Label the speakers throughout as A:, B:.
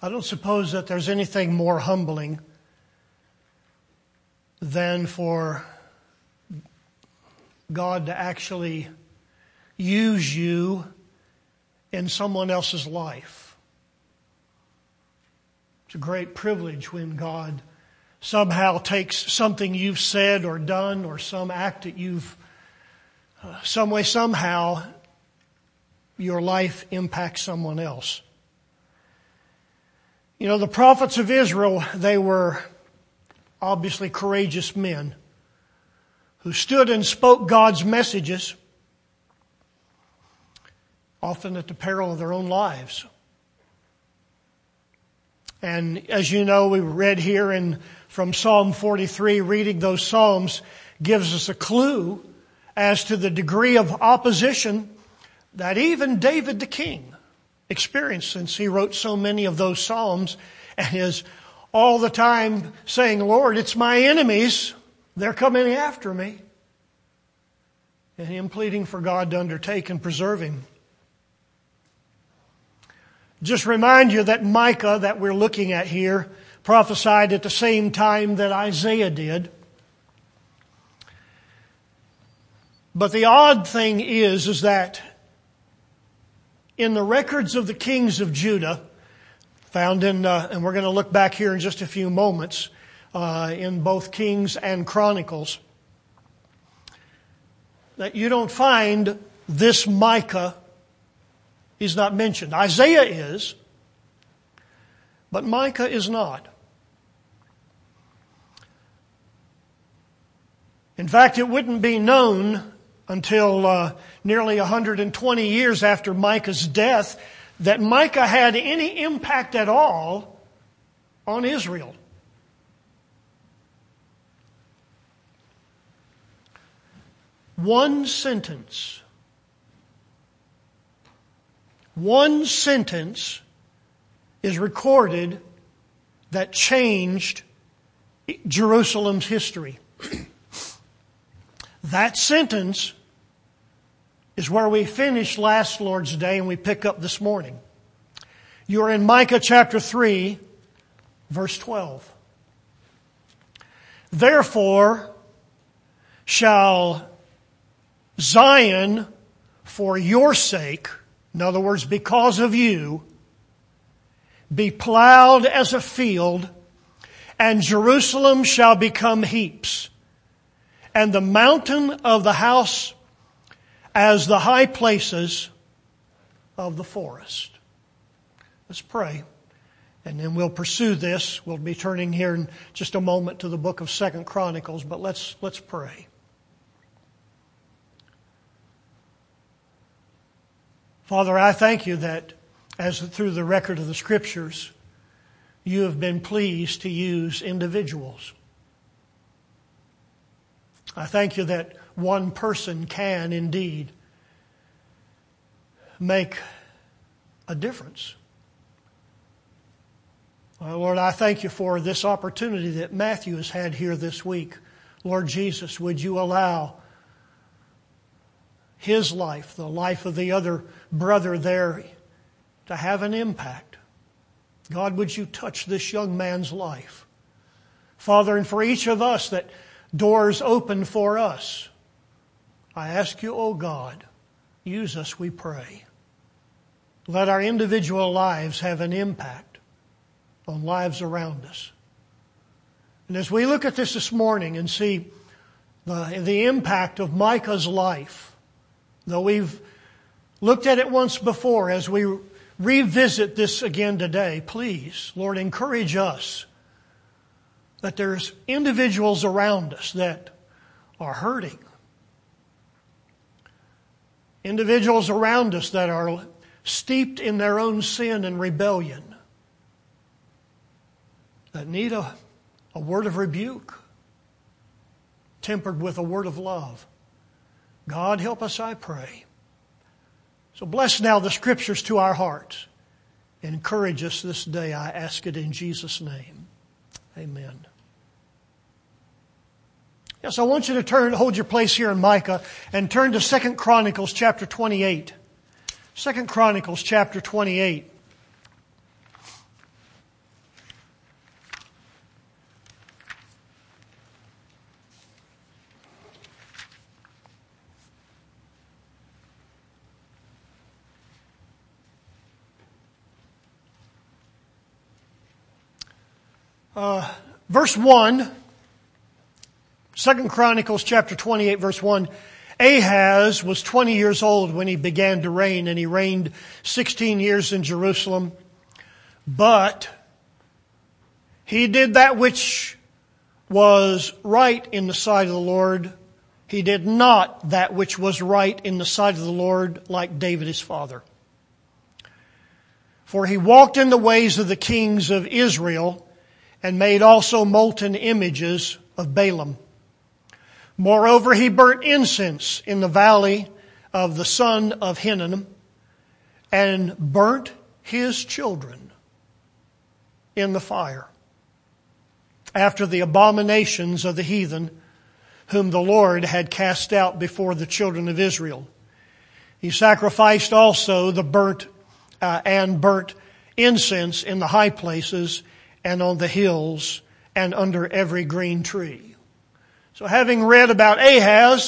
A: I don't suppose that there's anything more humbling than for God to actually use you in someone else's life. It's a great privilege when God somehow takes something you've said or done or some act that you've, some way, somehow, your life impacts someone else. You know, the prophets of Israel, they were obviously courageous men who stood and spoke God's messages, often at the peril of their own lives. And as you know, we read here from Psalm 43, reading those Psalms gives us a clue as to the degree of opposition that even David the king experienced, since he wrote so many of those Psalms and is all the time saying, Lord, it's my enemies. They're coming after me. And him pleading for God to undertake and preserve him. Just remind you that Micah, that we're looking at here, prophesied at the same time that Isaiah did. But the odd thing is that in the records of the kings of Judah, found in, and we're going to look back here in just a few moments, in both Kings and Chronicles, that you don't find this Micah. He's not mentioned. Isaiah is, but Micah is not. In fact, it wouldn't be known until nearly 120 years after Micah's death that Micah had any impact at all on Israel. One sentence is recorded that changed Jerusalem's history. That sentence is where we finished last Lord's Day and we pick up this morning. You are in Micah chapter 3, verse 12. Therefore shall Zion, for your sake, in other words, because of you, be plowed as a field, and Jerusalem shall become heaps, and the mountain of the house as the high places of the forest. Let's pray, and then we'll pursue this. We'll be turning here in just a moment to the book of 2 Chronicles, but let's pray. Father, I thank you that as through the record of the Scriptures, you have been pleased to use individuals. I thank you that one person can indeed make a difference. Lord, I thank you for this opportunity that Matthew has had here this week. Lord Jesus, would you allow his life, the life of the other brother there, to have an impact. God, would you touch this young man's life? Father, and for each of us that doors open for us, I ask you, oh God, use us, we pray. Let our individual lives have an impact on lives around us. And as we look at this morning and see the impact of Micah's life, though we've looked at it once before, as we revisit this again today, please, Lord, encourage us that there's individuals around us that are hurting. Individuals around us that are steeped in their own sin and rebellion, that need a word of rebuke, tempered with a word of love. God, help us, I pray. So bless now the Scriptures to our hearts. Encourage us this day, I ask it in Jesus' name. Amen. Yes, I want you to hold your place here in Micah and turn to 2 Chronicles chapter 28. 2 Chronicles chapter 28. Verse 1, 2 Chronicles chapter 28, verse 1, Ahaz was 20 years old when he began to reign, and he reigned 16 years in Jerusalem. But he did that which was right in the sight of the Lord. He did not that which was right in the sight of the Lord, like David his father. For he walked in the ways of the kings of Israel, and made also molten images of Balaam. Moreover, he burnt incense in the valley of the son of Hinnom, and burnt his children in the fire, after the abominations of the heathen, whom the Lord had cast out before the children of Israel. He sacrificed also the burnt incense in the high places, and on the hills, and under every green tree. So having read about Ahaz,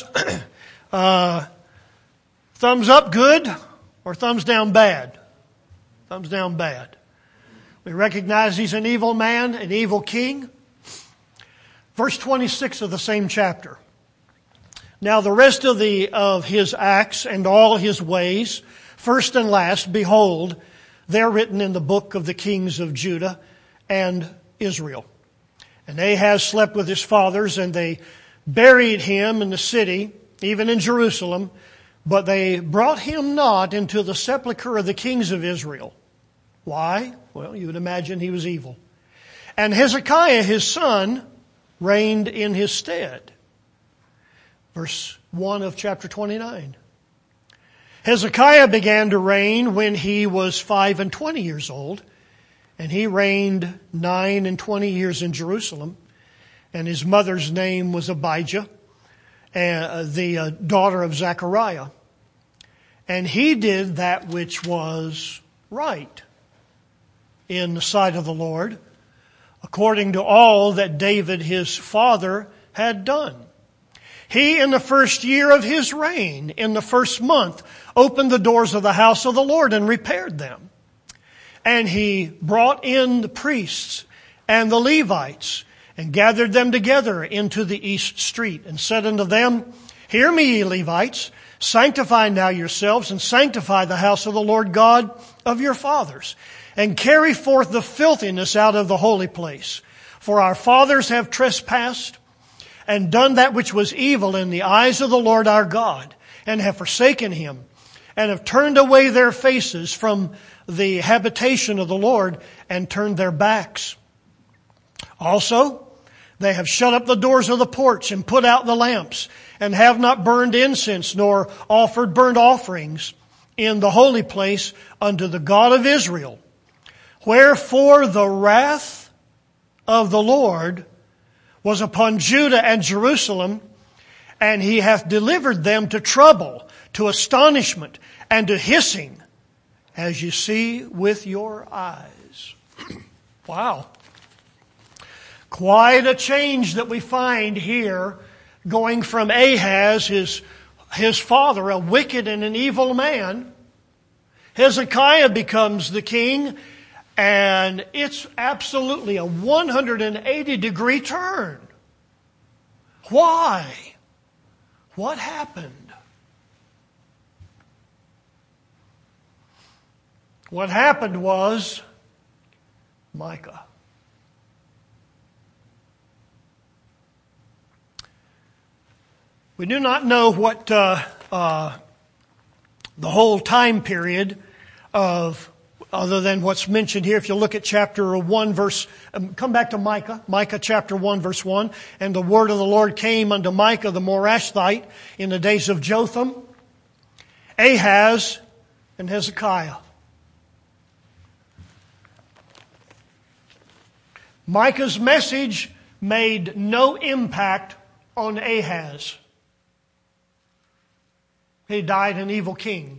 A: thumbs up good or thumbs down bad? Thumbs down bad. We recognize he's an evil man, an evil king. Verse 26 of the same chapter. Now the rest of his acts and all his ways, first and last, behold, they're written in the book of the kings of Judah and Israel. And Ahaz slept with his fathers, and they buried him in the city, even in Jerusalem, but they brought him not into the sepulchre of the kings of Israel. Why? Well, you would imagine he was evil. And Hezekiah, his son, reigned in his stead. Verse 1 of chapter 29. Hezekiah began to reign when he was 25 years old, and he reigned 29 years in Jerusalem. And his mother's name was Abijah, the daughter of Zechariah. And he did that which was right in the sight of the Lord, according to all that David his father had done. He, in the first year of his reign, in the first month, opened the doors of the house of the Lord and repaired them. And he brought in the priests and the Levites, and gathered them together into the east street, and said unto them, Hear me, ye Levites, sanctify now yourselves, and sanctify the house of the Lord God of your fathers, and carry forth the filthiness out of the holy place. For our fathers have trespassed, and done that which was evil in the eyes of the Lord our God, and have forsaken him, and have turned away their faces from the habitation of the Lord, and turned their backs. Also, they have shut up the doors of the porch, and put out the lamps, and have not burned incense, nor offered burnt offerings in the holy place unto the God of Israel. Wherefore the wrath of the Lord was upon Judah and Jerusalem, and he hath delivered them to trouble, to astonishment, and to hissing, as you see with your eyes. Wow. Quite a change that we find here, going from Ahaz, his father, a wicked and an evil man. Hezekiah becomes the king, and it's absolutely a 180-degree turn. Why? What happened? What happened was Micah. We do not know what the whole time period of, other than what's mentioned here. If you look at chapter 1 verse, come back to Micah chapter 1 verse 1. And the word of the Lord came unto Micah the Morashthite in the days of Jotham, Ahaz, and Hezekiah. Micah's message made no impact on Ahaz. He died an evil king.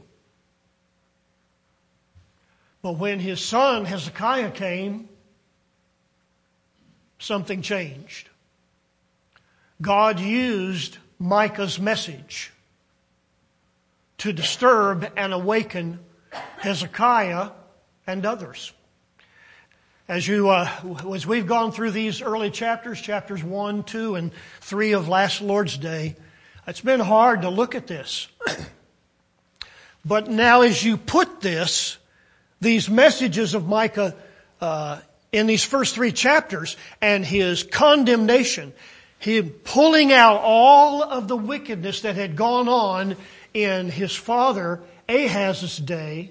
A: But when his son Hezekiah came, something changed. God used Micah's message to disturb and awaken Hezekiah and others. As we've gone through these early chapters, chapters 1, 2, and 3 of last Lord's Day, it's been hard to look at this. But now as you put these messages of Micah in these first 3 chapters, and his condemnation, him pulling out all of the wickedness that had gone on in his father Ahaz's day,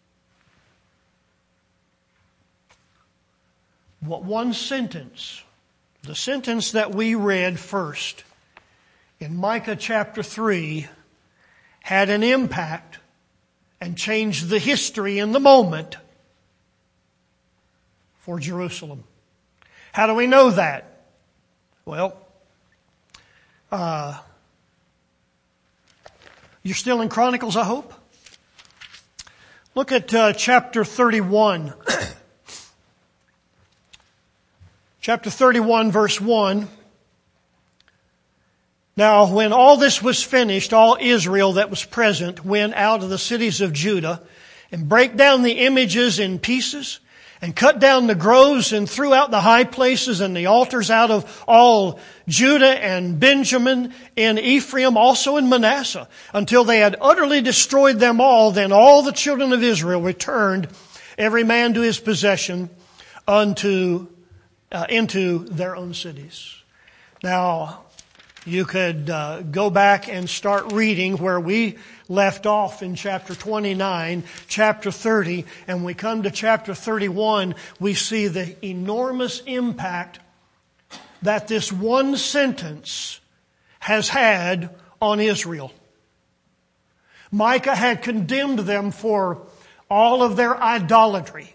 A: what one sentence, the sentence that we read first in Micah chapter 3, had an impact and changed the history in the moment for Jerusalem. How do we know that? Well, you're still in Chronicles, I hope? Look at chapter 31. Chapter 31, verse 1. Now, when all this was finished, all Israel that was present went out of the cities of Judah and brake down the images in pieces and cut down the groves and threw out the high places and the altars out of all Judah and Benjamin and Ephraim, also in Manasseh, until they had utterly destroyed them all. Then all the children of Israel returned, every man to his possession, into their own cities. Now, you could go back and start reading where we left off in chapter 29, chapter 30, and we come to chapter 31, we see the enormous impact that this one sentence has had on Israel. Micah had condemned them for all of their idolatry.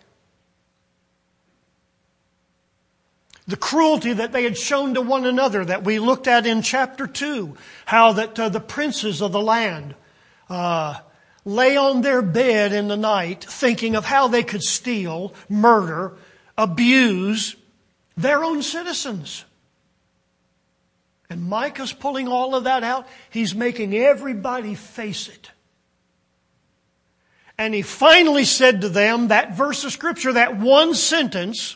A: The cruelty that they had shown to one another that we looked at in chapter 2. How that the princes of the land lay on their bed in the night thinking of how they could steal, murder, abuse their own citizens. And Micah's pulling all of that out. He's making everybody face it. And he finally said to them, that verse of Scripture, that one sentence,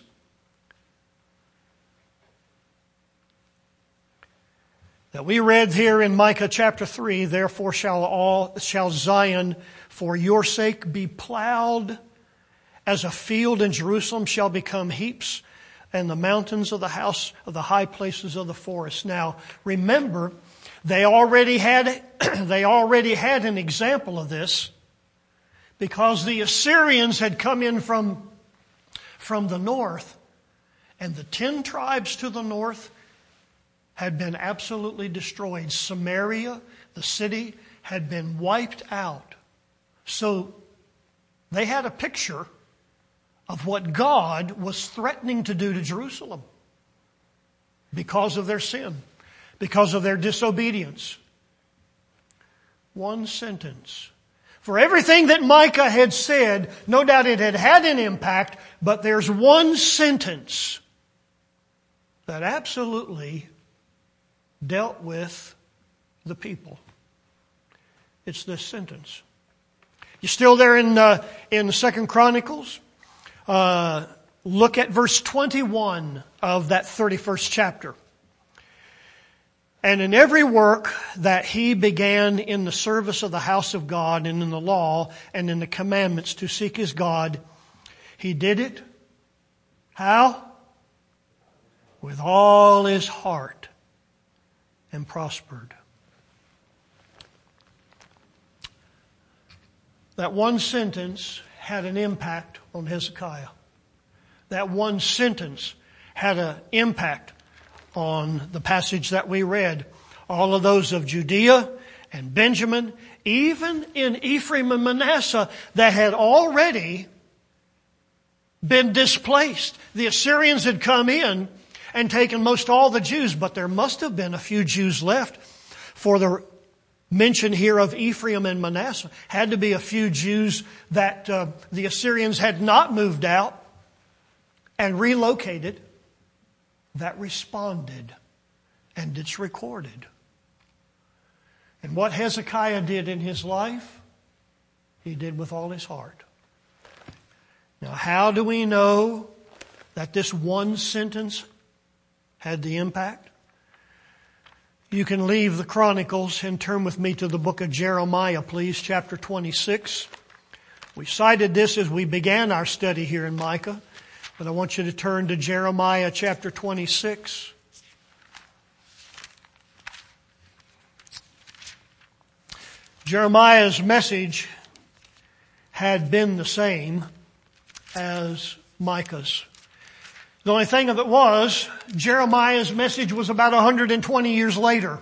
A: that we read here in Micah chapter 3, therefore shall Zion for your sake be plowed as a field, and Jerusalem shall become heaps, and the mountains of the house of the high places of the forest. Now, remember, they already had an example of this, because the Assyrians had come in from the north, and the 10 tribes to the north had been absolutely destroyed. Samaria, the city, had been wiped out. So they had a picture of what God was threatening to do to Jerusalem because of their sin, because of their disobedience. One sentence. For everything that Micah had said, no doubt it had had an impact, but there's one sentence that absolutely dealt with the people. It's this sentence. You still there in 2 Chronicles? Look at verse 21 of that 31st chapter. And in every work that he began in the service of the house of God and in the law and in the commandments to seek his God, he did it. How? With all his heart, and prospered. That one sentence had an impact on Hezekiah. That one sentence had an impact on the passage that we read. All of those of Judea and Benjamin, even in Ephraim and Manasseh, that had already been displaced. The Assyrians had come in and taken most all the Jews, but there must have been a few Jews left. For the mention here of Ephraim and Manasseh, had to be a few Jews that the Assyrians had not moved out and relocated, that responded, and it's recorded. And what Hezekiah did in his life, he did with all his heart. Now, how do we know that this one sentence had the impact? You can leave the Chronicles and turn with me to the book of Jeremiah, please, chapter 26. We cited this as we began our study here in Micah, but I want you to turn to Jeremiah chapter 26. Jeremiah's message had been the same as Micah's. The only thing of it was, Jeremiah's message was about 120 years later.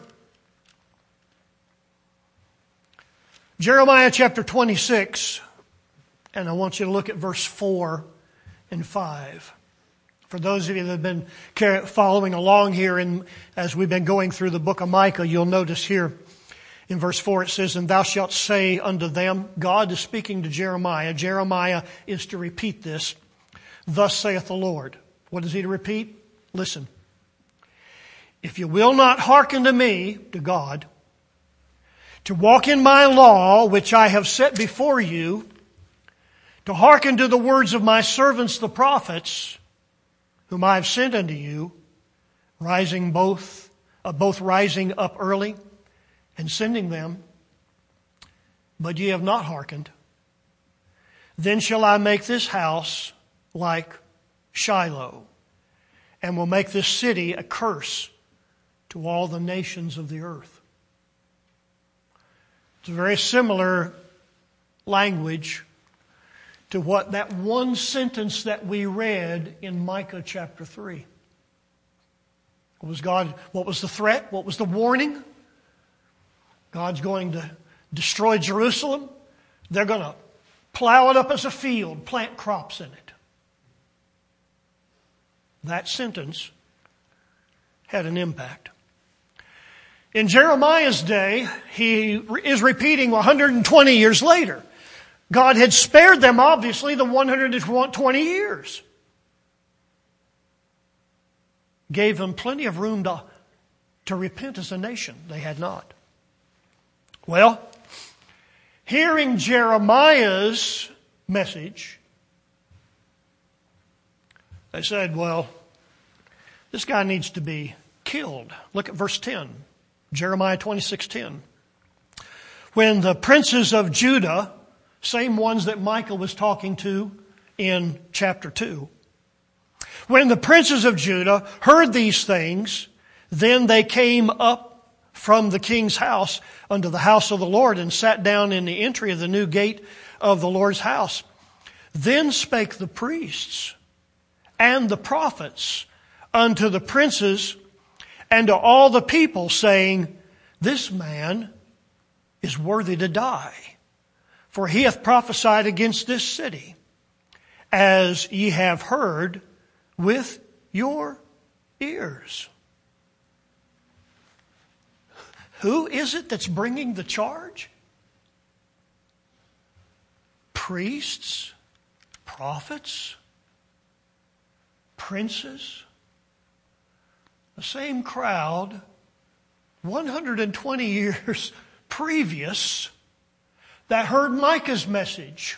A: Jeremiah chapter 26, and I want you to look at verse 4 and 5. For those of you that have been following along here as we've been going through the book of Micah, you'll notice here in verse 4 it says, "And thou shalt say unto them," God is speaking to Jeremiah. Jeremiah is to repeat this. "Thus saith the Lord." What is he to repeat? Listen. "If you will not hearken to me," to God, "to walk in my law, which I have set before you, to hearken to the words of my servants the prophets, whom I have sent unto you, both rising up early and sending them, but ye have not hearkened, then shall I make this house like Shiloh, and will make this city a curse to all the nations of the earth." It's a very similar language to what that one sentence that we read in Micah chapter 3. What was the threat? What was the warning? God's going to destroy Jerusalem. They're going to plow it up as a field, plant crops in it. That sentence had an impact. In Jeremiah's day, he is repeating 120 years later. God had spared them, obviously, the 120 years. Gave them plenty of room to repent as a nation. They had not. Well, hearing Jeremiah's message, they said, well, this guy needs to be killed. Look at verse 10, Jeremiah 26:10. "When the princes of Judah," same ones that Micah was talking to in chapter 2, "when the princes of Judah heard these things, then they came up from the king's house unto the house of the Lord, and sat down in the entry of the new gate of the Lord's house. Then spake the priests and the prophets unto the princes and to all the people, saying, This man is worthy to die, for he hath prophesied against this city, as ye have heard with your ears." Who is it that's bringing the charge? Priests, prophets, princes, the same crowd 120 years previous that heard Micah's message.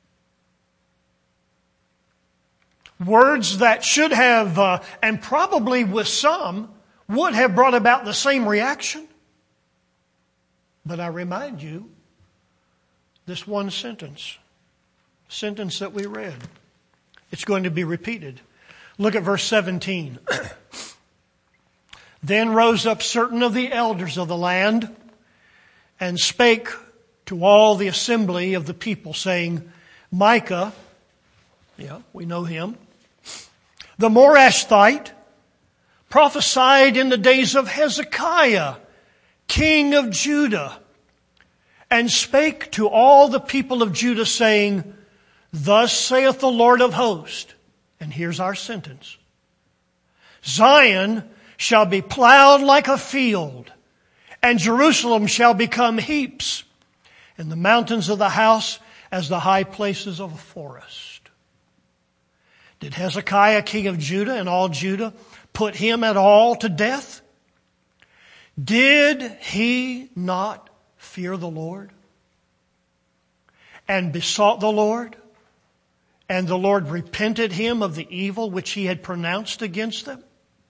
A: Words that should have, and probably with some, would have brought about the same reaction. But I remind you, this one sentence that we read, it's going to be repeated. Look at verse 17. "Then rose up certain of the elders of the land, and spake to all the assembly of the people, saying, Micah," we know him, "the Morashthite, prophesied in the days of Hezekiah, king of Judah, and spake to all the people of Judah, saying, Thus saith the Lord of hosts," and here's our sentence, "Zion shall be plowed like a field, and Jerusalem shall become heaps, and the mountains of the house as the high places of a forest." Did Hezekiah, king of Judah, and all Judah put him at all to death? Did he not fear the Lord, and besought the Lord, and the Lord repented him of the evil which he had pronounced against them.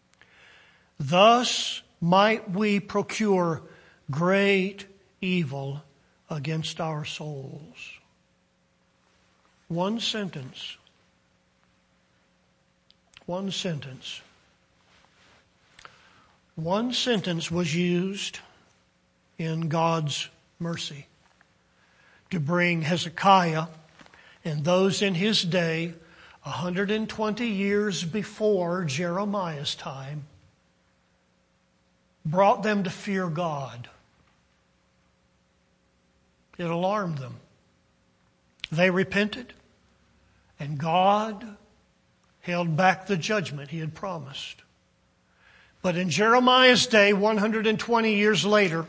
A: Thus might we procure great evil against our souls. One sentence. One sentence. One sentence was used in God's mercy to bring Hezekiah and those in his day, 120 years before Jeremiah's time, brought them to fear God. It alarmed them. They repented, and God held back the judgment he had promised. But in Jeremiah's day, 120 years later,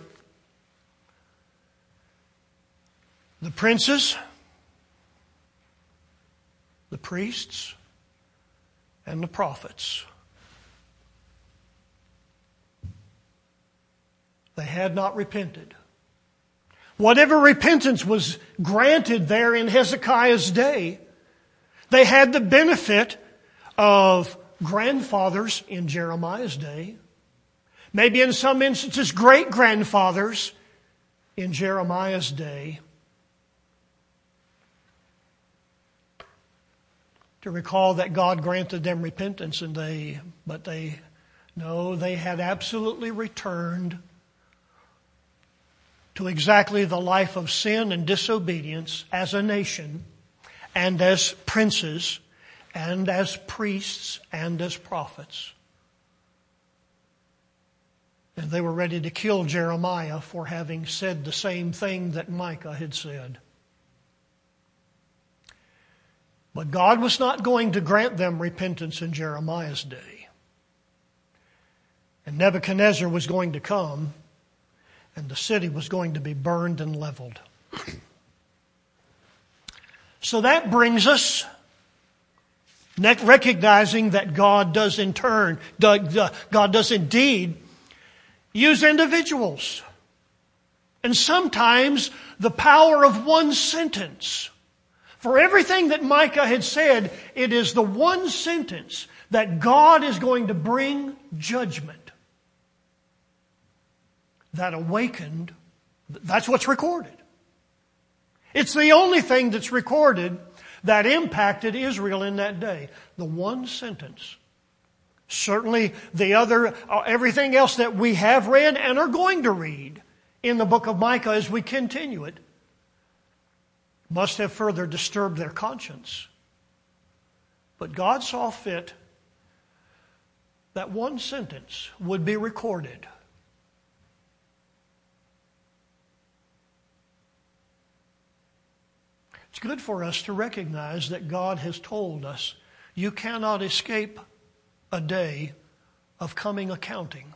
A: the princes, the priests, and the prophets, they had not repented. Whatever repentance was granted there in Hezekiah's day, they had the benefit of grandfathers in Jeremiah's day, maybe in some instances great-grandfathers in Jeremiah's day, to recall that God granted them repentance, but they had absolutely returned to exactly the life of sin and disobedience as a nation, and as princes, and as priests, and as prophets. And they were ready to kill Jeremiah for having said the same thing that Micah had said. But God was not going to grant them repentance in Jeremiah's day. And Nebuchadnezzar was going to come, and the city was going to be burned and leveled. So that brings us, recognizing that God does indeed use individuals. And sometimes the power of one sentence. For everything that Micah had said, it is the one sentence that God is going to bring judgment. That awakened, that's what's recorded. It's the only thing that's recorded that impacted Israel in that day. The one sentence. Certainly everything else that we have read and are going to read in the book of Micah as we continue it must have further disturbed their conscience. But God saw fit that one sentence would be recorded. It's good for us to recognize that God has told us you cannot escape a day of coming accounting.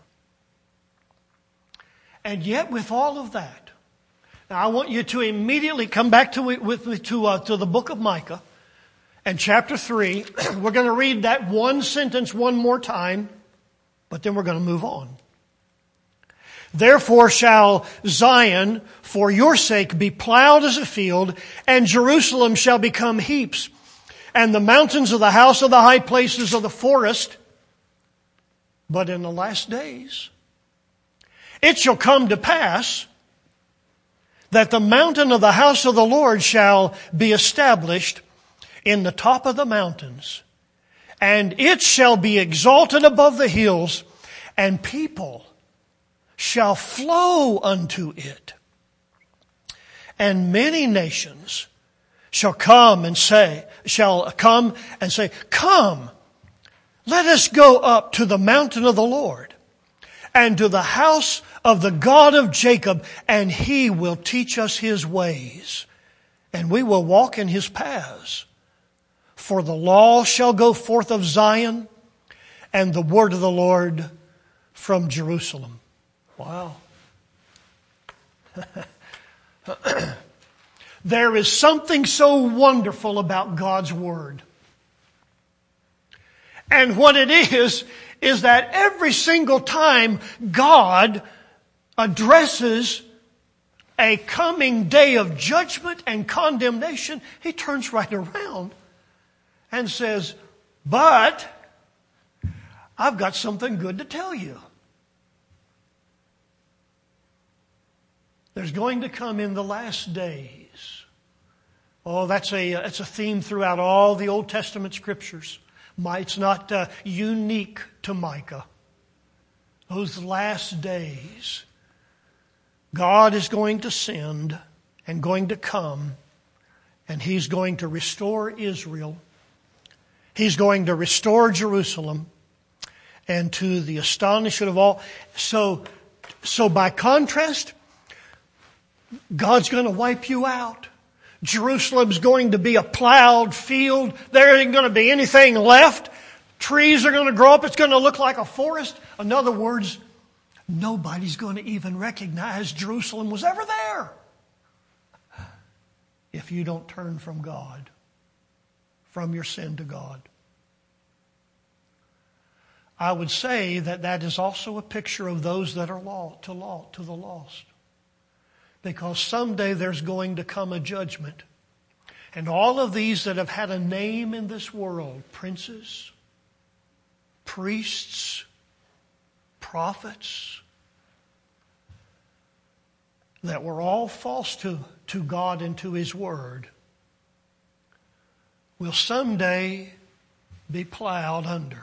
A: And yet with all of that, now I want you to immediately come back with me to the book of Micah and chapter 3. We're going to read that one sentence one more time, but then we're going to move on. Therefore shall Zion for your sake be plowed as a field, and Jerusalem shall become heaps, and the mountains of the house of the high places of the forest. But in the last days it shall come to pass that the mountain of the house of the Lord shall be established in the top of the mountains, and it shall be exalted above the hills, and people shall flow unto it. And many nations shall come and say, Come, let us go up to the mountain of the Lord, and to the house of the God of Jacob, and He will teach us His ways, and we will walk in His paths. For the law shall go forth of Zion, and the word of the Lord from Jerusalem. Wow. There is something so wonderful about God's Word. And what it is that every single time God addresses a coming day of judgment and condemnation, He turns right around and says, but I've got something good to tell you. There's going to come in the last days. Oh, that's a theme throughout all the Old Testament scriptures. It's not unique to Micah. Those last days, God is going to send and going to come, and He's going to restore Israel. He's going to restore Jerusalem, and to the astonishment of all. So by contrast, God's going to wipe you out. Jerusalem's going to be a plowed field. There ain't going to be anything left. Trees are going to grow up. It's going to look like a forest. In other words, nobody's going to even recognize Jerusalem was ever there if you don't turn from God, from your sin to God. I would say that is also a picture of those that are to the lost. Because someday there's going to come a judgment. And all of these that have had a name in this world, princes, priests, prophets, that were all false to God and to His Word, will someday be plowed under.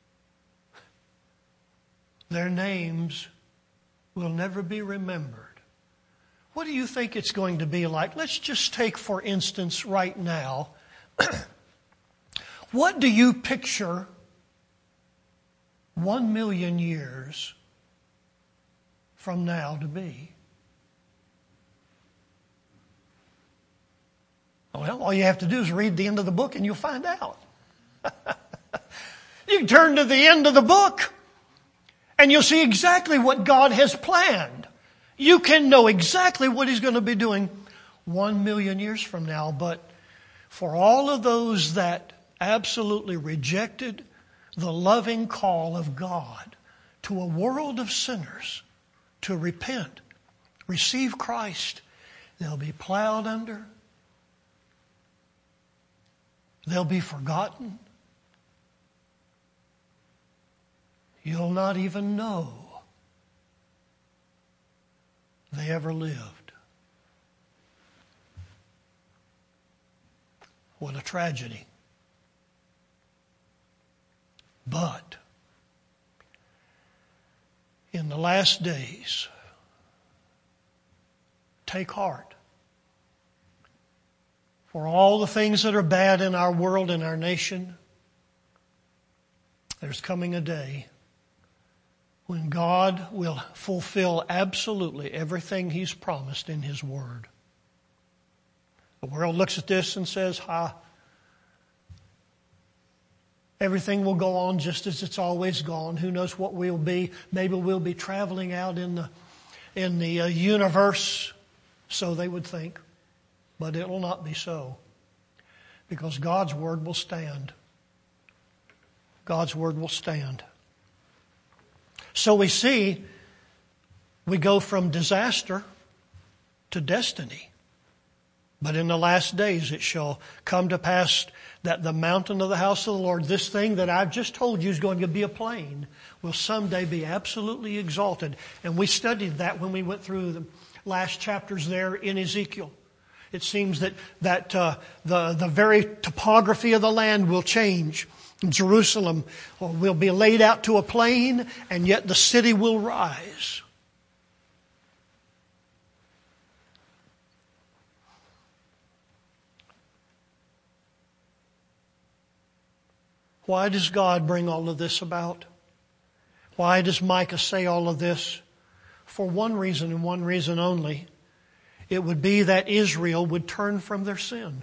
A: Their names will never be remembered. What do you think it's going to be like? Let's just take, for instance, right now, what do you picture 1 million years from now to be? Well, all you have to do is read the end of the book and you'll find out. You can turn to the end of the book and you'll see exactly what God has planned. You can know exactly what He's going to be doing 1 million years from now. But for all of those that absolutely rejected the loving call of God to a world of sinners to repent, receive Christ, they'll be plowed under. They'll be forgotten. You'll not even know they ever lived. What a tragedy. But in the last days, take heart. For all the things that are bad in our world and our nation, there's coming a day when God will fulfill absolutely everything He's promised in His Word. The world looks at this and says, everything will go on just as it's always gone. Who knows what we'll be? Maybe we'll be traveling out in the universe, so they would think. But it will not be so. Because God's Word will stand. God's Word will stand. So we see, we go from disaster to destiny. But in the last days it shall come to pass that the mountain of the house of the Lord, this thing that I've just told you is going to be a plain, will someday be absolutely exalted. And we studied that when we went through the last chapters there in Ezekiel. It seems that the very topography of the land will change. Jerusalem will be laid out to a plain, and yet the city will rise. Why does God bring all of this about? Why does Micah say all of this? For one reason and one reason only. It would be that Israel would turn from their sin.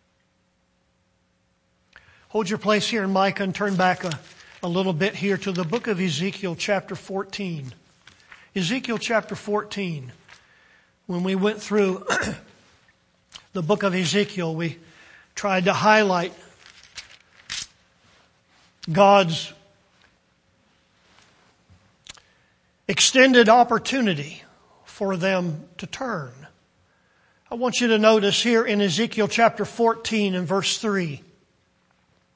A: Hold your place here in Micah and turn back a little bit here to the book of Ezekiel chapter 14. Ezekiel chapter 14. When we went through the book of Ezekiel, we tried to highlight God's extended opportunity for them to turn. I want you to notice here in Ezekiel chapter 14 and verse 3.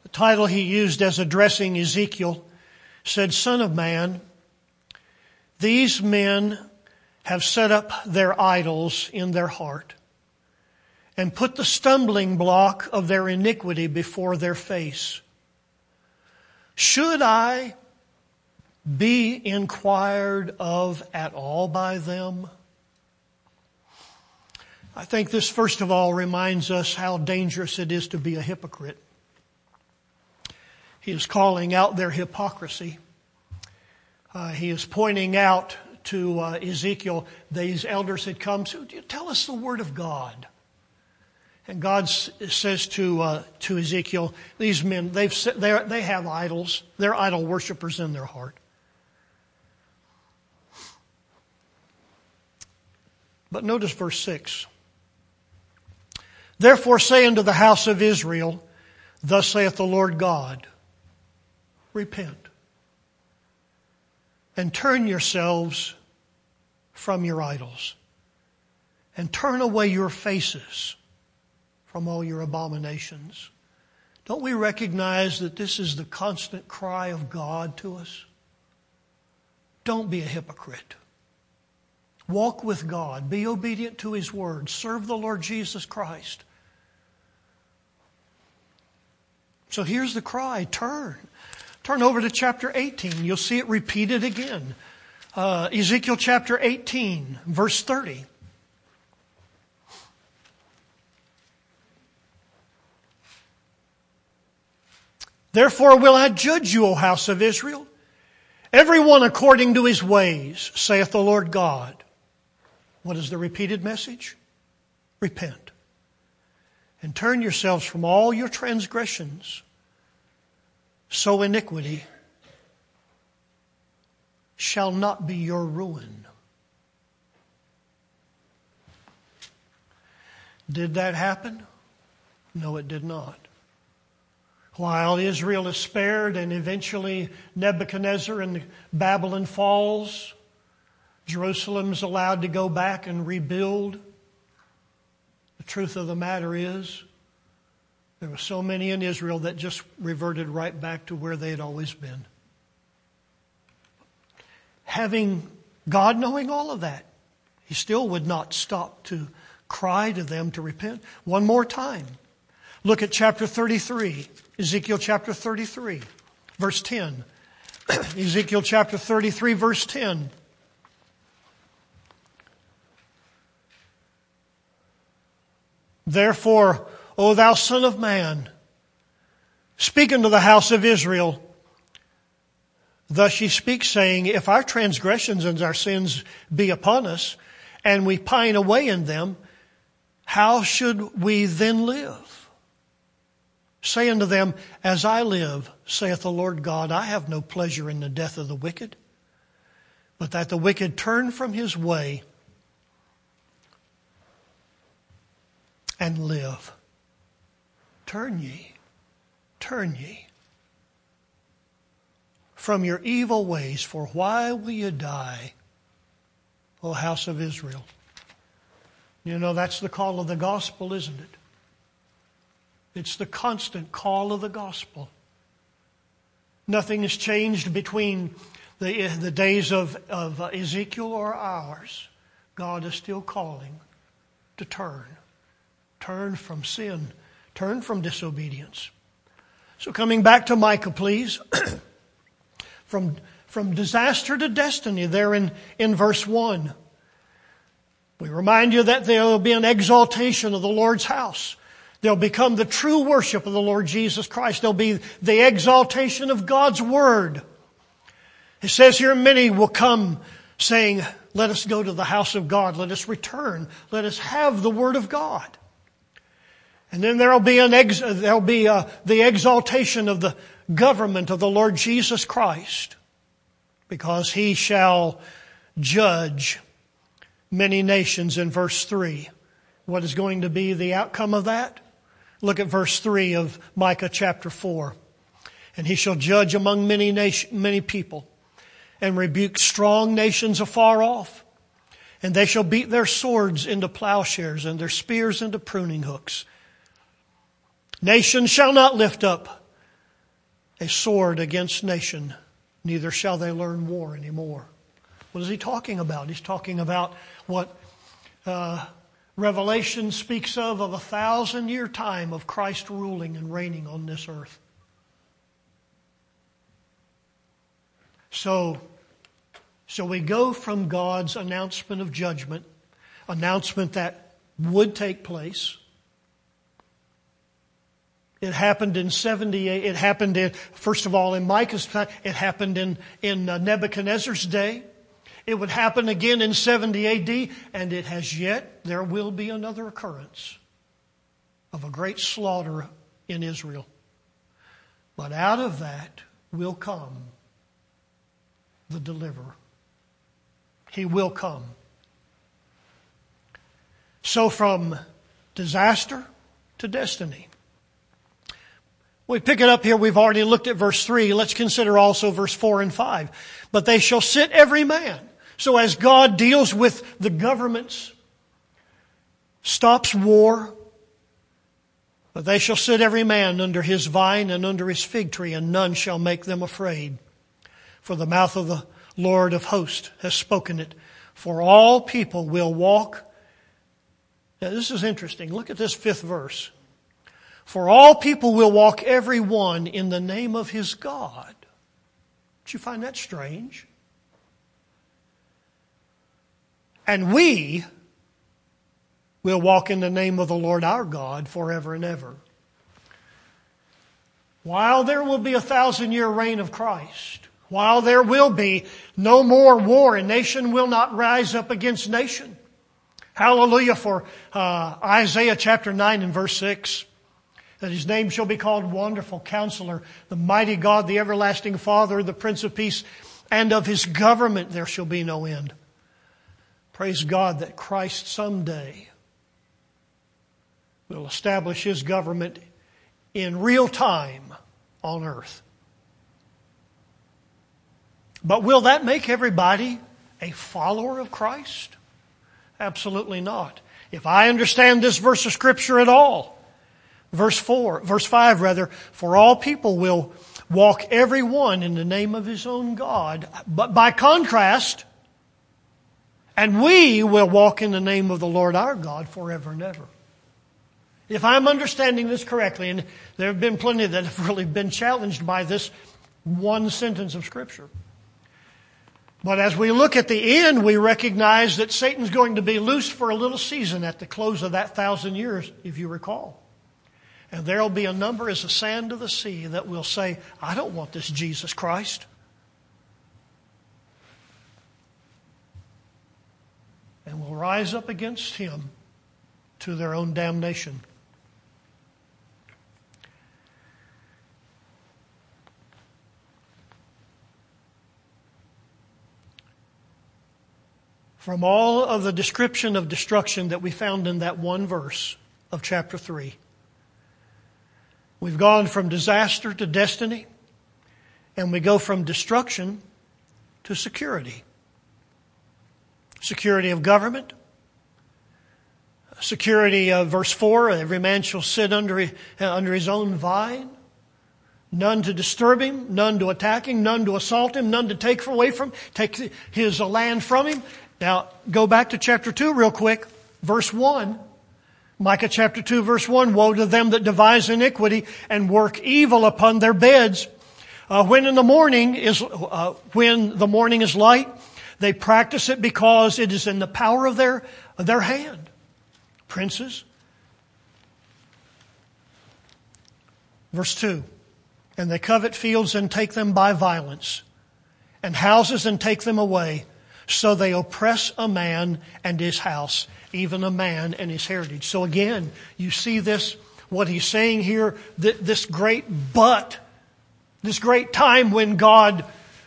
A: The title he used as addressing Ezekiel said, "Son of man, these men have set up their idols in their heart and put the stumbling block of their iniquity before their face. Should I be inquired of at all by them?" I think this, first of all, reminds us how dangerous it is to be a hypocrite. He is calling out their hypocrisy. He is pointing out to Ezekiel, these elders had come to tell us the word of God. And God says to Ezekiel, these men, they have idols. They're idol worshipers in their heart. But notice verse 6. "Therefore say unto the house of Israel, Thus saith the Lord God, Repent, and turn yourselves from your idols, and turn away your faces from all your abominations." Don't we recognize that this is the constant cry of God to us? Don't be a hypocrite. Walk with God. Be obedient to His word. Serve the Lord Jesus Christ. So here's the cry, turn. Turn over to chapter 18. You'll see it repeated again. Ezekiel chapter 18, verse 30. "Therefore will I judge you, O house of Israel, every one according to his ways, saith the Lord God." What is the repeated message? Repent, and turn yourselves from all your transgressions, so iniquity shall not be your ruin. Did that happen? No, it did not. While Israel is spared and eventually Nebuchadnezzar and Babylon falls, Jerusalem's allowed to go back and rebuild. The truth of the matter is, there were so many in Israel that just reverted right back to where they had always been. Having God knowing all of that, He still would not stop to cry to them to repent. One more time. Look at chapter 33, Ezekiel chapter 33, verse 10. Ezekiel chapter 33, verse 10. "Therefore, O thou son of man, speak unto the house of Israel. Thus ye speak, saying, If our transgressions and our sins be upon us, and we pine away in them, how should we then live? Say unto them, As I live, saith the Lord God, I have no pleasure in the death of the wicked, but that the wicked turn from his way and live. Turn ye from your evil ways, for why will you die, O house of Israel?" You know, that's the call of the gospel, isn't it? It's the constant call of the gospel. Nothing has changed between the days of Ezekiel or ours. God is still calling to turn. Turn from sin. Turn from disobedience. So coming back to Micah, please. From disaster to destiny there in verse 1. We remind you that there will be an exaltation of the Lord's house. There'll become the true worship of the Lord Jesus Christ. There'll be the exaltation of God's Word. It says here, many will come saying, let us go to the house of God. Let us return. Let us have the Word of God. And then there'll be the exaltation of the government of the Lord Jesus Christ, because He shall judge many nations in verse 3. What is going to be the outcome of that? Look at verse 3 of Micah chapter 4. "And He shall judge among many people, and rebuke strong nations afar off. And they shall beat their swords into plowshares, and their spears into pruning hooks. Nation shall not lift up a sword against nation, neither shall they learn war anymore. What is he talking about? He's talking about what Revelation speaks of 1,000-year time of Christ ruling and reigning on this earth. So we go from God's announcement of judgment, announcement that would take place. It happened in 78. It happened first of all in Micah's time. It happened in Nebuchadnezzar's day. It would happen again in 70 AD, and it has yet. There will be another occurrence of a great slaughter in Israel. But out of that will come the deliverer. He will come. So from disaster to destiny. We pick it up here. We've already looked at verse 3. Let's consider also verse 4 and 5. But they shall sit every man. So as God deals with the governments, stops war, but they shall sit every man under his vine and under his fig tree, and none shall make them afraid. For the mouth of the Lord of hosts has spoken it. For all people will walk. Now this is interesting. Look at this 5th verse. For all people will walk every one in the name of his God. Did you find that strange? And we will walk in the name of the Lord our God forever and ever. While there will be 1,000-year reign of Christ, while there will be no more war, and nation will not rise up against nation. Hallelujah for Isaiah chapter 9 and verse 6. That his name shall be called Wonderful Counselor, the Mighty God, the Everlasting Father, the Prince of Peace, and of his government there shall be no end. Praise God that Christ someday will establish his government in real time on earth. But will that make everybody a follower of Christ? Absolutely not. If I understand this verse of Scripture at all, verse 5 rather, for all people will walk every one in the name of his own God. But by contrast, and we will walk in the name of the Lord our God forever and ever. If I'm understanding this correctly, and there have been plenty that have really been challenged by this one sentence of Scripture. But as we look at the end, we recognize that Satan's going to be loosed for a little season at the close of that 1,000 years, if you recall. And there will be a number as the sand of the sea that will say, I don't want this Jesus Christ. And will rise up against him to their own damnation. From all of the description of destruction that we found in that one verse of chapter 3, we've gone from disaster to destiny, and we go from destruction to security. Security of government. Security of verse 4, every man shall sit under his own vine. None to disturb him, none to attack him, none to assault him, none to take his land from him. Now, go back to chapter 2 real quick. Verse 1. Micah chapter 2 verse 1. Woe to them that devise iniquity and work evil upon their beds. When the morning is light, they practice it because it is in the power of their hand. Princes. Verse 2. And they covet fields and take them by violence, and houses and take them away. So they oppress a man and his house, even a man and his heritage. So again, you see this, what he's saying here, this great time when God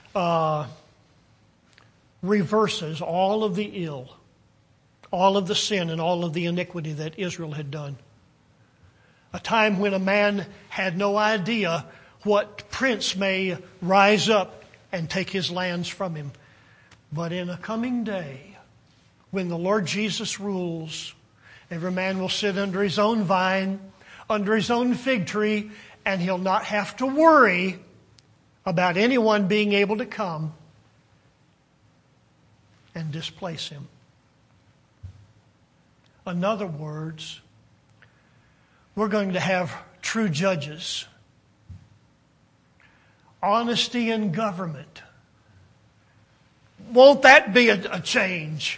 A: reverses all of the ill, all of the sin and all of the iniquity that Israel had done. A time when a man had no idea what prince may rise up and take his lands from him. But in a coming day, when the Lord Jesus rules, every man will sit under his own vine, under his own fig tree, and he'll not have to worry about anyone being able to come and displace him. In other words, we're going to have true judges. Honesty in government. Won't that be a change?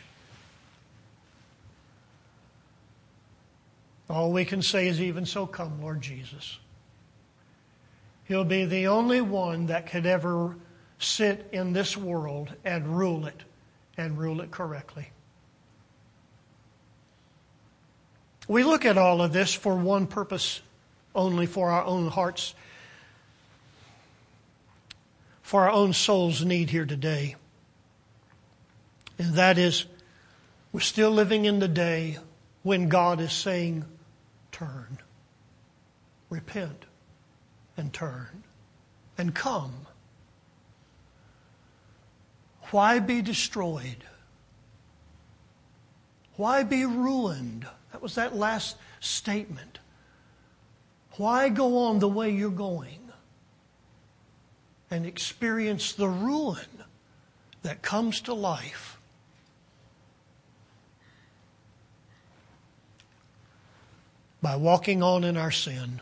A: All we can say is, even so, come, Lord Jesus. He'll be the only one that could ever sit in this world and rule it correctly. We look at all of this for one purpose only, for our own hearts, for our own soul's need here today. And that is, we're still living in the day when God is saying, turn, repent, and turn, and come. Why be destroyed? Why be ruined? That was that last statement. Why go on the way you're going and experience the ruin that comes to life? By walking on in our sin.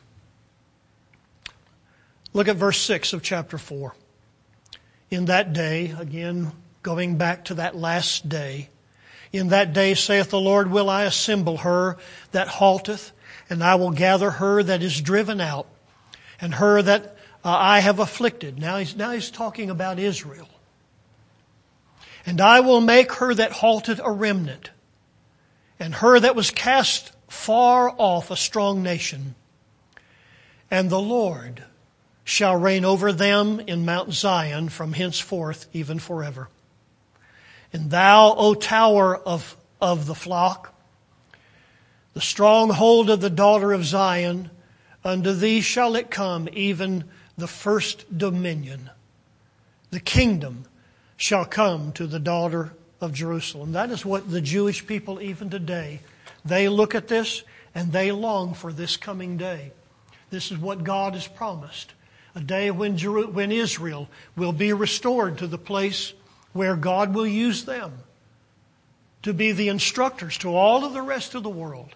A: Look at verse 6 of chapter 4. In that day, again, going back to that last day, in that day, saith the Lord, will I assemble her that halteth, and I will gather her that is driven out, and her that I have afflicted. Now he's talking about Israel. And I will make her that halted a remnant, and her that was cast far off a strong nation. And the Lord shall reign over them in Mount Zion from henceforth even forever. And thou, O tower of the flock, the stronghold of the daughter of Zion, unto thee shall it come, even the first dominion. The kingdom shall come to the daughter of Jerusalem. That is what the Jewish people even today, they look at this and they long for this coming day. This is what God has promised. A day when Israel will be restored to the place where God will use them to be the instructors to all of the rest of the world.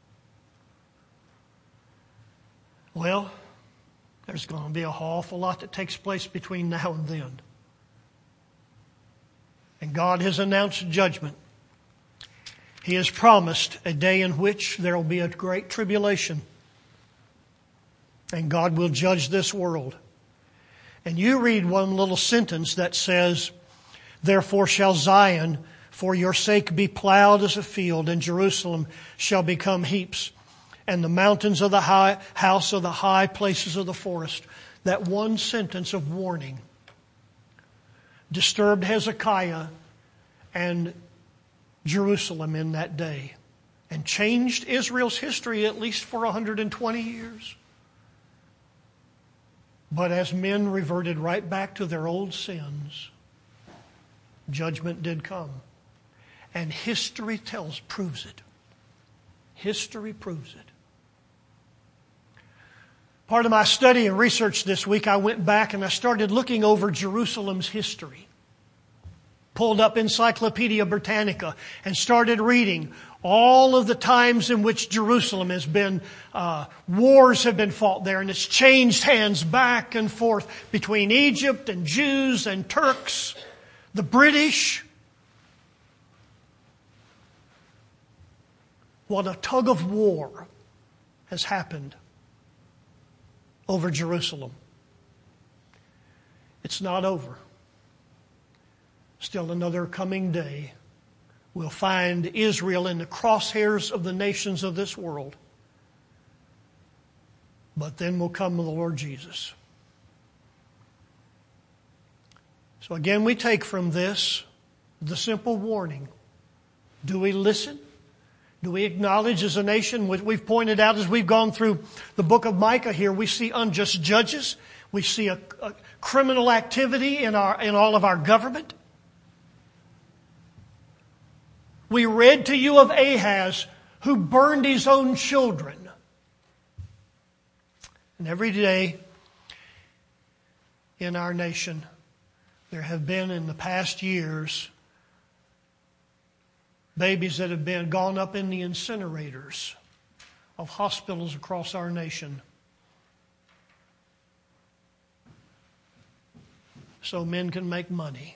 A: Well, there's going to be an awful lot that takes place between now and then. And God has announced judgment. He has promised a day in which there will be a great tribulation. And God will judge this world. And you read one little sentence that says, therefore shall Zion for your sake be plowed as a field, and Jerusalem shall become heaps, and the mountains of the house of the high places of the forest. That one sentence of warning disturbed Hezekiah and Jerusalem in that day and changed Israel's history at least for 120 years. But as men reverted right back to their old sins, judgment did come. And history proves it. History proves it. Part of my study and research this week, I went back and I started looking over Jerusalem's history. Pulled up Encyclopedia Britannica and started reading all of the times in which Jerusalem has been, wars have been fought there, and it's changed hands back and forth between Egypt and Jews and Turks, the British. What a tug of war has happened over Jerusalem. It's not over. Still another coming day will find Israel in the crosshairs of the nations of this world. But then will come the Lord Jesus. So again, we take from this the simple warning. Do we listen? Do we acknowledge as a nation, what we've pointed out as we've gone through the book of Micah here, we see unjust judges. We see a criminal activity in all of our government. We read to you of Ahaz, who burned his own children. And every day, in our nation, there have been in the past years babies that have been gone up in the incinerators of hospitals across our nation so men can make money.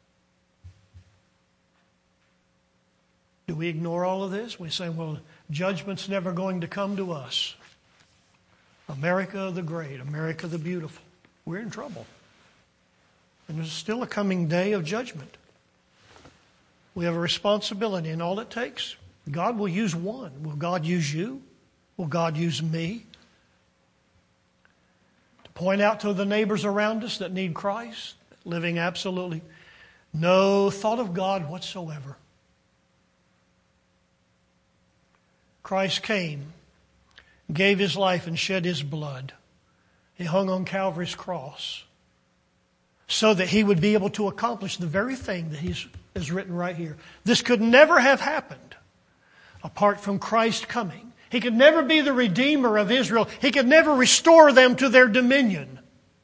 A: Do we ignore all of this? We say, well, judgment's never going to come to us. America the great, America the beautiful. We're in trouble. And there's still a coming day of judgment. We have a responsibility, and all it takes, God will use one. Will God use you? Will God use me? To point out to the neighbors around us that need Christ, living absolutely no thought of God whatsoever. Christ came, gave His life and shed His blood. He hung on Calvary's cross so that He would be able to accomplish the very thing that is written right here. This could never have happened apart from Christ coming. He could never be the Redeemer of Israel. He could never restore them to their dominion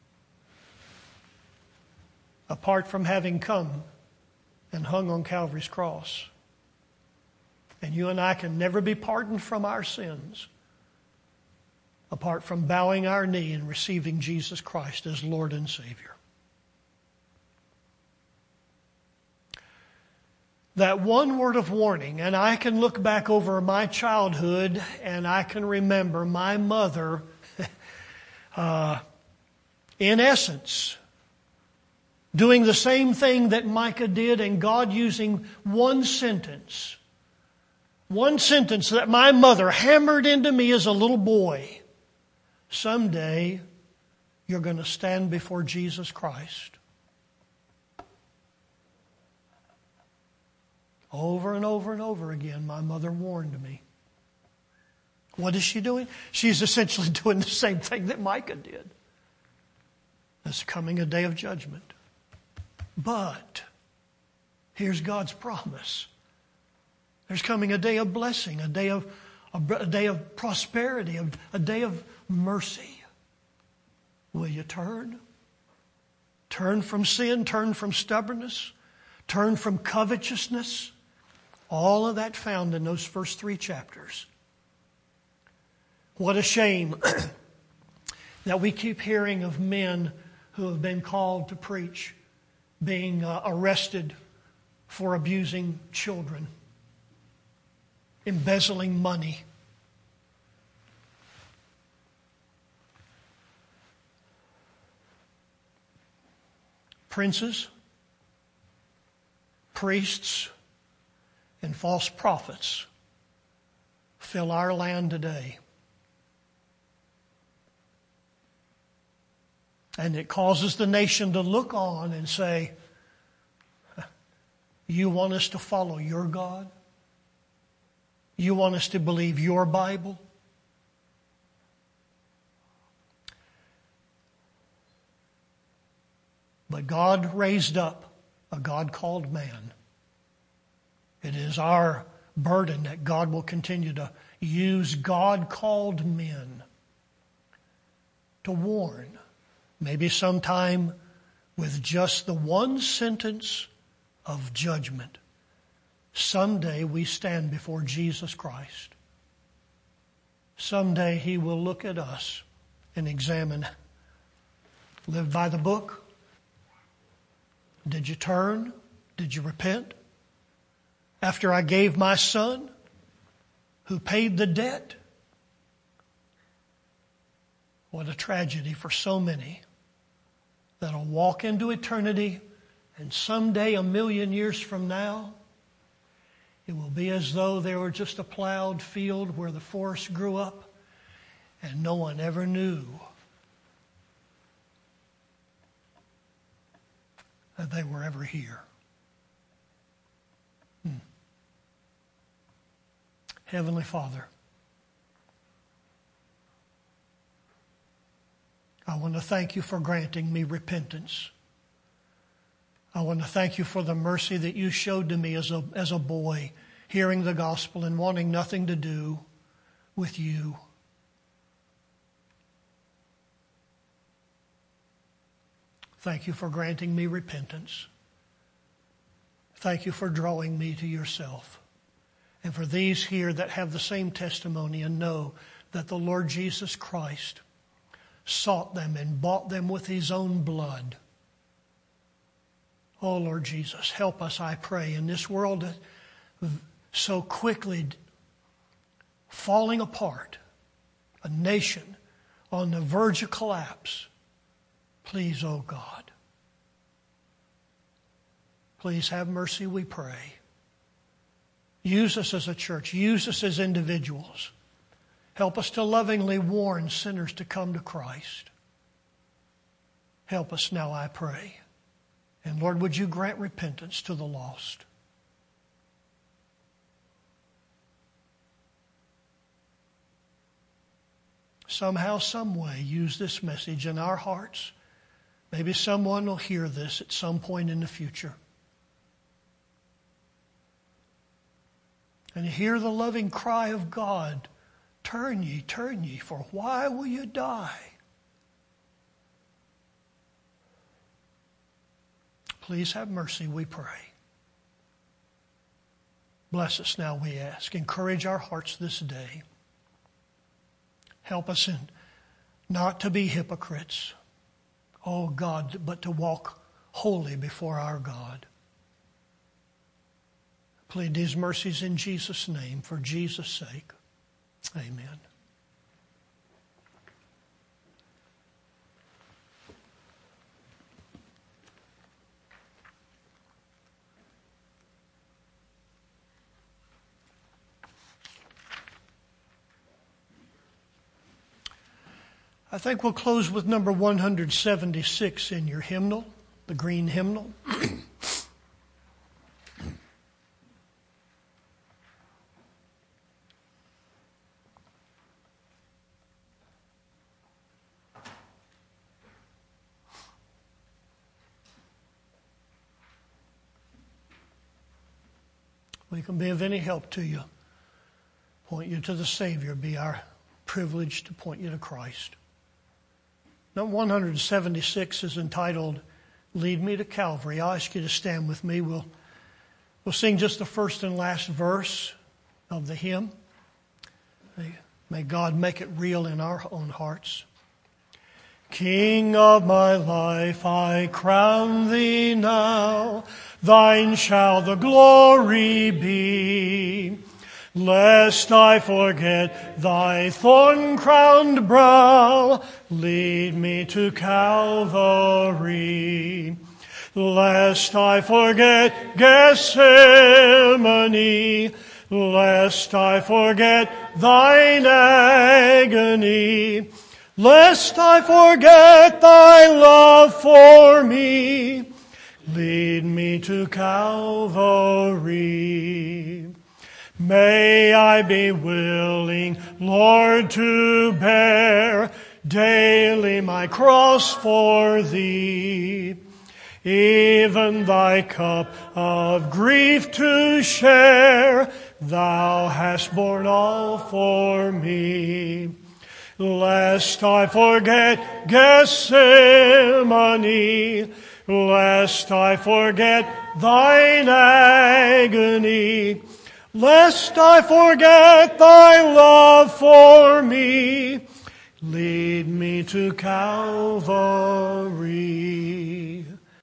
A: apart from having come and hung on Calvary's cross. And you and I can never be pardoned from our sins apart from bowing our knee and receiving Jesus Christ as Lord and Savior. That one word of warning, and I can look back over my childhood and I can remember my mother, in essence, doing the same thing that Micah did, and God using one sentence that my mother hammered into me as a little boy. Someday, you're going to stand before Jesus Christ. Over and over and over again, my mother warned me. What is she doing? She's essentially doing the same thing that Micah did. There's coming a day of judgment. But here's God's promise. There's coming a day of blessing, a day of prosperity, a day of mercy. Will you turn? Turn from sin, turn from stubbornness, turn from covetousness. All of that found in those first 3 chapters. What a shame that we keep hearing of men who have been called to preach being arrested for abusing children, embezzling money. Princes, priests, and false prophets fill our land today. And it causes the nation to look on and say, you want us to follow your God? You want us to believe your Bible? But God raised up a God-called man. It is our burden that God will continue to use God-called men to warn, maybe sometime with just the one sentence of judgment. Someday we stand before Jesus Christ. Someday He will look at us and examine, live by the book? Did you turn? Did you repent? After I gave my son, who paid the debt? What a tragedy for so many that'll walk into eternity, and someday, 1,000,000 years from now, it will be as though there were just a plowed field where the forest grew up and no one ever knew that they were ever here. Heavenly Father, I want to thank you for granting me repentance. I want to thank you for the mercy that you showed to me as a boy, hearing the gospel and wanting nothing to do with you. Thank you for granting me repentance. Thank you for drawing me to yourself. And for these here that have the same testimony and know that the Lord Jesus Christ sought them and bought them with his own blood. Oh, Lord Jesus, help us, I pray, in this world so quickly falling apart, a nation on the verge of collapse. Please, oh God, please have mercy, we pray. Use us as a church. Use us as individuals. Help us to lovingly warn sinners to come to Christ. Help us now, I pray. And Lord, would you grant repentance to the lost? Somehow, some way, use this message in our hearts. Maybe someone will hear this at some point in the future. And hear the loving cry of God, turn ye, for why will you die? Please have mercy, we pray. Bless us now, we ask. Encourage our hearts this day. Help us not to be hypocrites, oh God, but to walk holy before our God. Plead these mercies in Jesus' name, for Jesus' sake. Amen. I think we'll close with number 176 in your hymnal, the green hymnal. We can be of any help to you. Point you to the Savior. Be our privilege to point you to Christ. Number 176 is entitled, Lead Me to Calvary. I'll ask you to stand with me. We'll sing just the first and last verse of the hymn. May God make it real in our own hearts. King of my life, I crown thee now. Thine shall the glory be. Lest I forget thy thorn-crowned brow, lead me to Calvary. Lest I forget Gethsemane, lest I forget thine agony, lest I forget thy love for me, lead me to Calvary. May I be willing, Lord, to bear daily my cross for thee, even thy cup of grief to share. Thou hast borne all for me. Lest I forget Gethsemane, lest I forget thine agony, lest I forget thy love for me, lead me to Calvary.